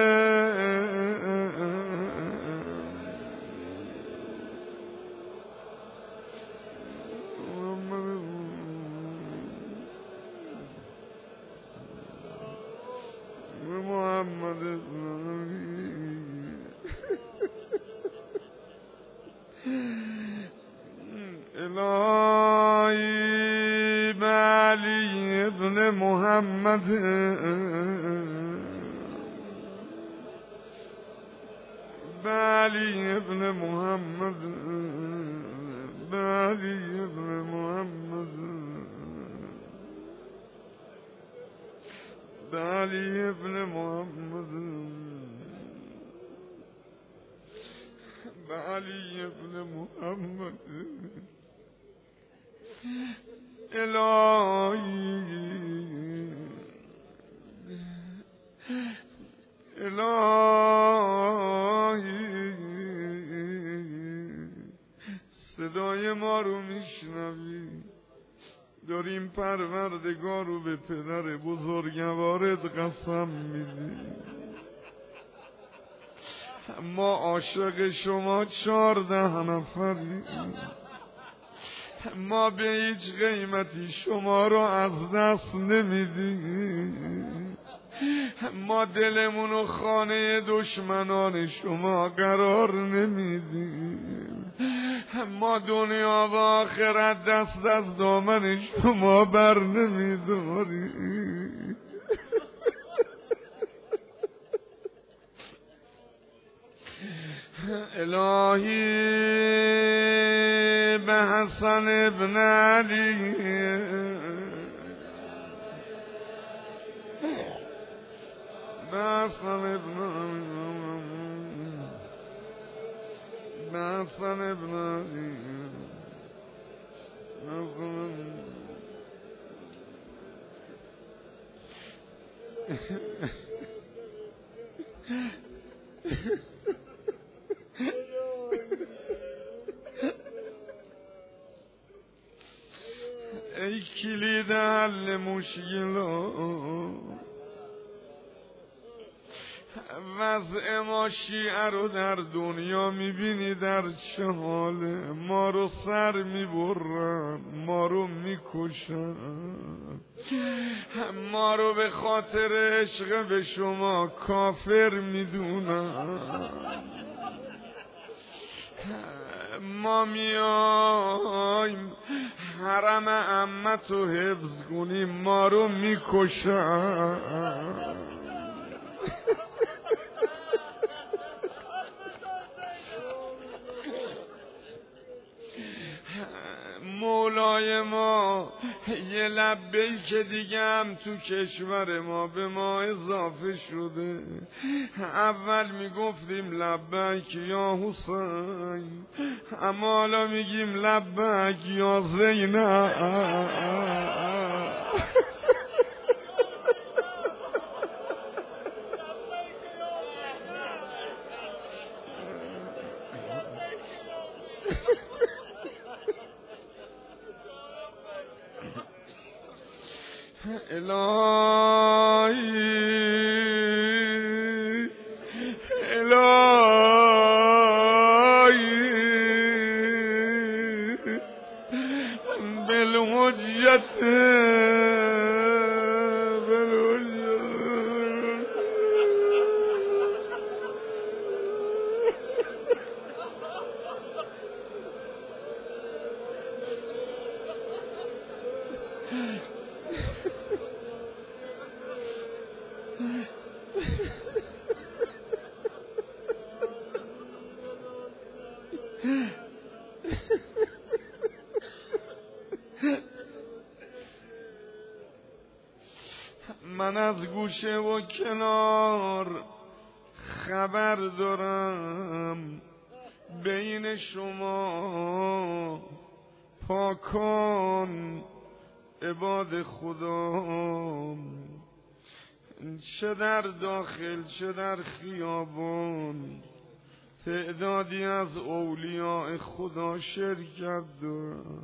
محمد ابن الهی بعلی ابن محمد بعلی ابن محمد بعلی ابن محمد بعلی ابن محمد بعلی ابن محمد الهی صدای ما رو میشنوی، داریم پروردگار رو به پدر بزرگوارت قسم میدیم. ما عاشق شما 14 نفریم، ما به هیچ قیمتی شما رو از دست نمیدیم. ما دلمون و خانه دشمنان شما قرار نمیدیم. ما دنیا و آخرت دست از دامن شما بر نمیداریم. الهی به حسن ابن علی به حسن ابن علی ای کلید حل مشکلات، وضع ما شیعه رو در دنیا میبینی در چه حاله. ما رو سر میبرن، ما رو میکشن، ما رو به خاطر عشق به شما کافر میدونن. ما میایم حرم عمتو حفظ کنیم، ما رو میکشن. مولای ما یه لبیک دیگه هم تو کشور ما به ما اضافه شده. اول میگفتیم لبیک یا حسین، اما حالا میگیم لبیک یا زینب. الهی بالحجت من از گوشه و کنار خبر دارم، بین شما پاکان عباد خدا، چه در داخل چه در خیابان تعدادی از اولیاء خدا شرکت دارن.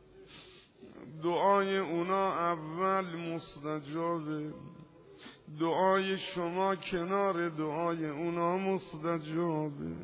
دعای اونا اول مستجابه، دعای شما کنار دعای اونا مستجابه.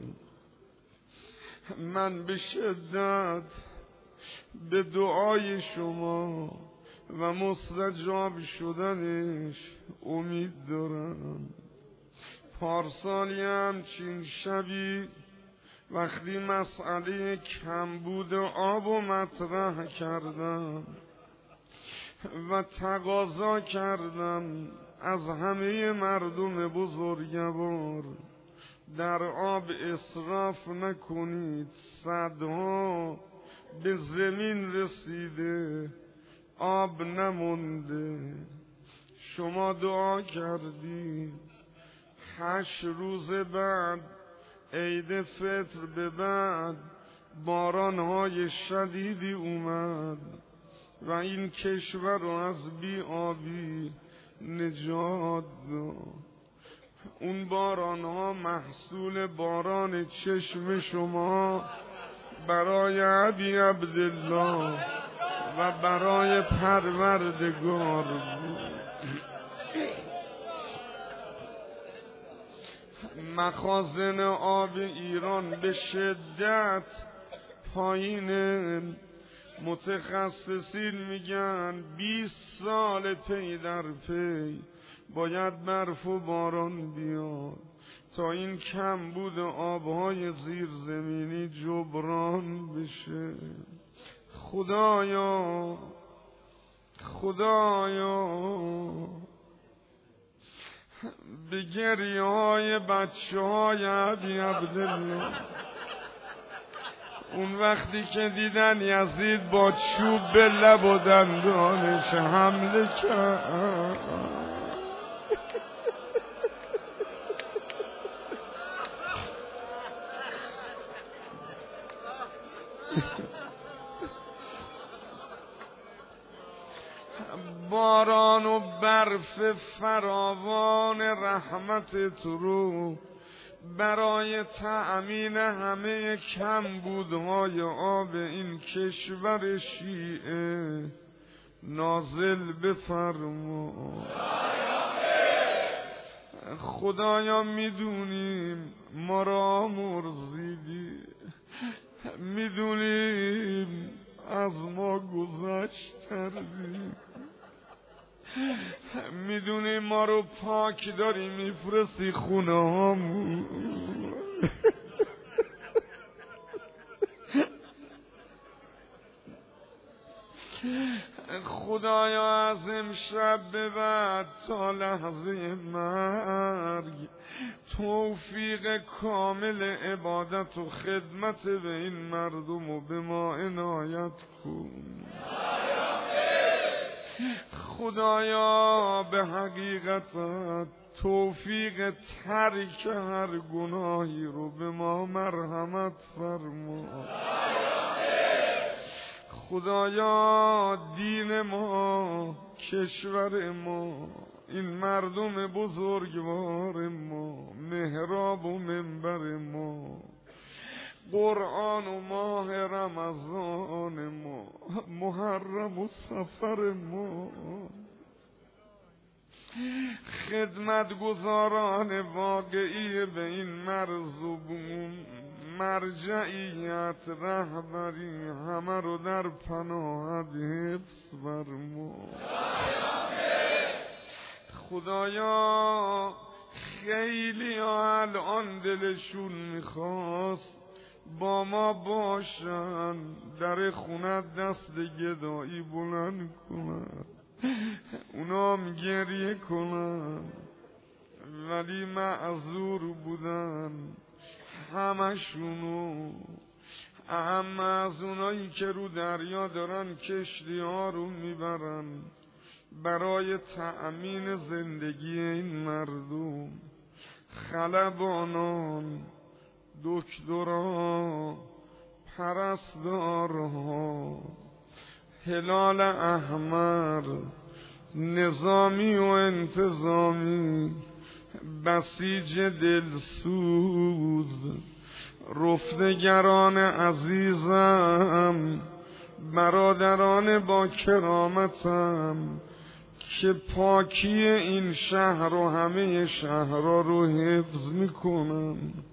من به شدت به دعای شما و مستجاب شدنش امید دارم. پارسالی همچین شبی وقتی مسئله کمبود آب و مطرح کردم و تقاضا کردم از همه مردم بزرگوار در آب اسراف نکنید، صدها به زمین رسیده آب نمونده. شما دعا کردید 8 روز بعد عید فطر به بعد بارانهای شدیدی اومد و این کشور رو از بی آبی نجات داد. اون بارانها محصول باران چشم شما برای ابی عبدالله و برای پروردگار بود. مخازن آب ایران به شدت پایینه. متخصصین میگن 20 سال پی در پی باید برف و باران بیاد تا این کمبود آبهای زیرزمینی جبران بشه. خدایا به گریه های بچه های ابی عبدالله، اون وقتی که دیدن یزید با چوب به لب و دندانش حمله کرد، باران و برف فراوان رحمت تو رو برای تأمین همه کمبودهای آب این کشور شیعه نازل بفرما. خدایا میدونیم ما را مرزیدی، میدونیم از ما گذشت کردی، میدونی ما رو پاک داری میفرستی خونه هامون. خدایا از امشب به بعد تا لحظه مرگ توفیق کامل عبادت و خدمت به این مردم و به ما عنایت کن. خدایا به حقیقت توفیق ترک هر گناهی رو به ما مرحمت فرما. خدایا دین ما، کشور ما، این مردم بزرگوار ما، محراب و منبر ما، قرآن و ماه رمضان ما، محرم و سفر ما، خدمتگزاران واقعی به این مرزوبون، مرجعیت، رهبری، همه رو در پناهت حفظ فرما. خدایا خیلی الان دلشون میخواست با ما باشن، در خونت دست گدایی بلند کنن، اونام گریه کنن، ولی معذور بودن همشونو. اهم از اونایی که رو دریا دارن کشتی ها رو میبرن، برای تأمین زندگی این مردم، خلبانان، دکتران، پرستارها، هلال احمر، نظامی و انتظامی، بسیج دلسوز، رفتگران عزیزم، برادران با کرامتم که پاکی این شهر و همه شهرها رو حفظ میکنن،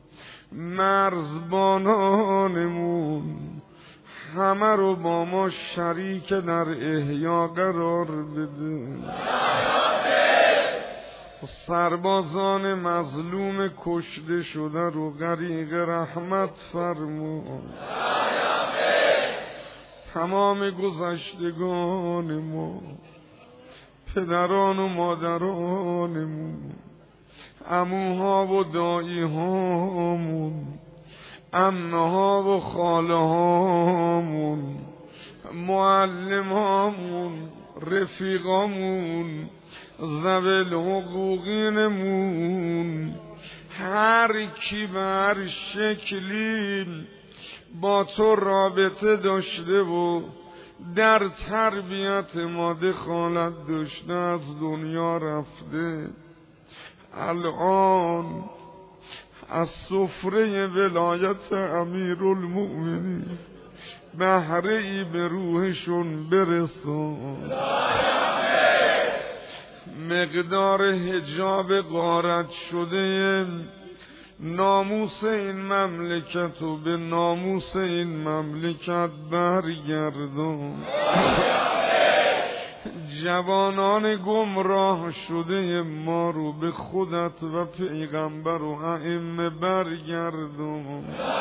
مرزبانانمون همه رو با ما شریک در احیا قرار بده. سربازان مظلوم کشته شده رو غریق رحمت فرما. تمام گذشتگان ما، پدران و مادرانمون، عموها و داییهامون، عمها و خالهامون، معلمامون، رفیقامون، ذوی حقوقینمون، هر کی به هر شکلی با تو رابطه داشته و در تربیت ما دخالت داشته از دنیا رفته، الان از سفره ولایت امیرالمؤمنین بهره ای به روحشون برسون. مقدار حجاب غارت شده ناموس این مملکت و به ناموس این مملکت برگردون. جوانان گمراه شده ما رو به خودت و پیغمبر و ائمه برگردون.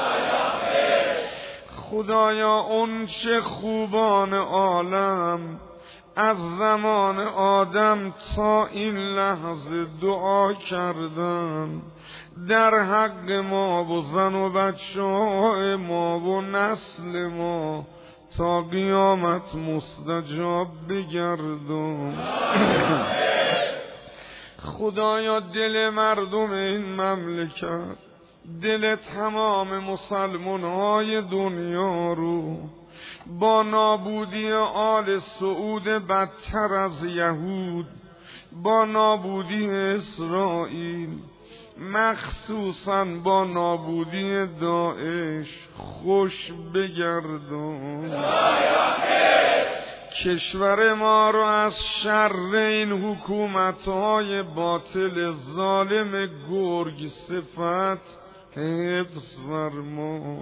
خدایا اون چه خوبان عالم از زمان آدم تا این لحظه دعا کردن در حق ما و زن و بچه‌های ما و نسل ما تا قیامت مستجاب بگردون. خدایا دل مردم این مملکت، دل تمام مسلمان‌های دنیا رو با نابودی آل سعود بدتر از یهود، با نابودی اسرائیل، مخصوصاً با نابودی داعش خوش بگردون. کشور ما رو از شر این حکومت‌های باطل ظالم گرگ صفت حفظ فرما.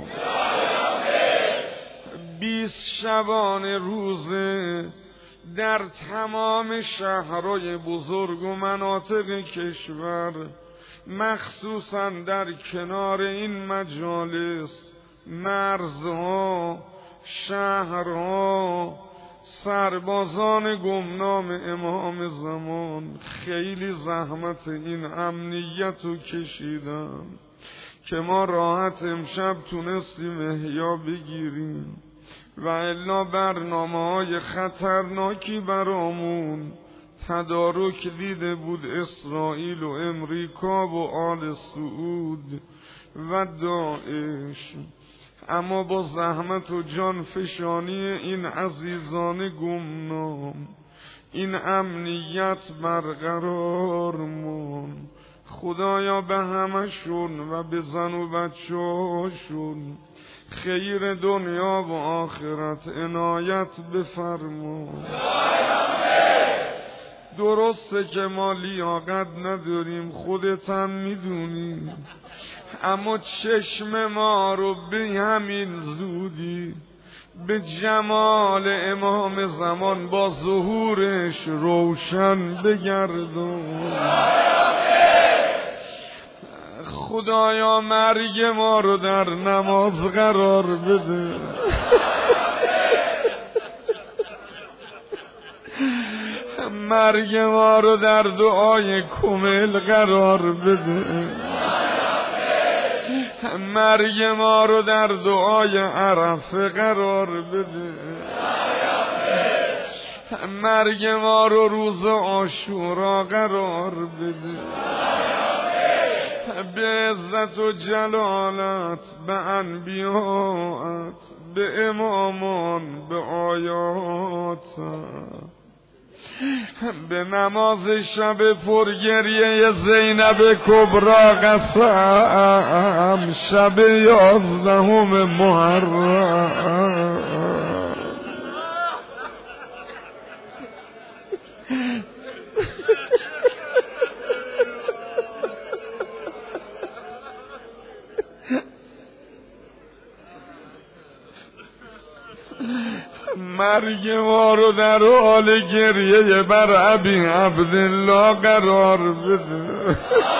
20 شبانه روزه در تمام شهرهای بزرگ و مناطق کشور، مخصوصاً در کنار این مجالس، مرزها، شهرها، سربازان گمنام امام زمان خیلی زحمت این امنیت رو کشیدن که ما راحت امشب تونستیم احیا بگیریم و الا برنامه‌های خطرناکی برامون تدارک دیده بود اسرائیل و امریکا و آل سعود و داعش. اما با زحمت و جانفشانی این عزیزان گمنام این امنیت برقرار مون. خدایا به همشون و به زن و بچه‌هاشون خیر دنیا و آخرت عنایت بفرما. درسته که ما لیاقت نداریم، خودت هم میدونی، اما چشم ما رو به همین زودی به جمال امام زمان با ظهورش روشن بگردون. خدایا مرگ ما رو در نماز قرار بده. مرگ ما رو در دعای کمل قرار بده. مرگ ما رو در دعای عرفه قرار بده. مرگ ما رو روز عاشورا قرار بده، به عزت و جلالت، به انبیاءت، به امامان، به آیاتت، به نماز شب پرگریه زینب کبرا قسم، شب 11 محرم. مرگ ما رو در حال گریه بر ابی عبدالله قرار بده.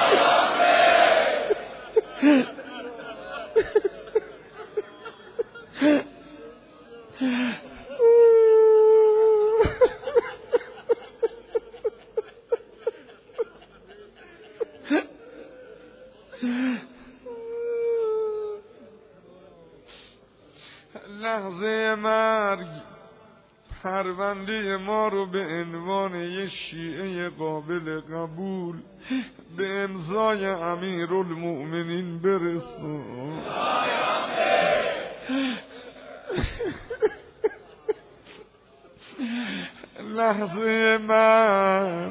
لحظه مرگ پرونده ما رو به عنوان یه شیعه قابل قبول به امضای امیرالمؤمنین برسون. لحظه من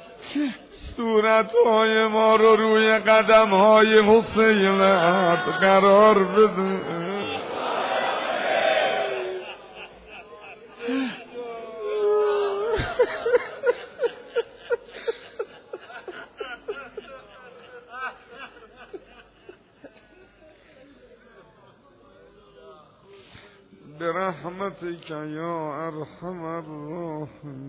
صورتهای ما رو روی قدمهای حسینت قرار بده. برحمتك یا ارحم الراحمین.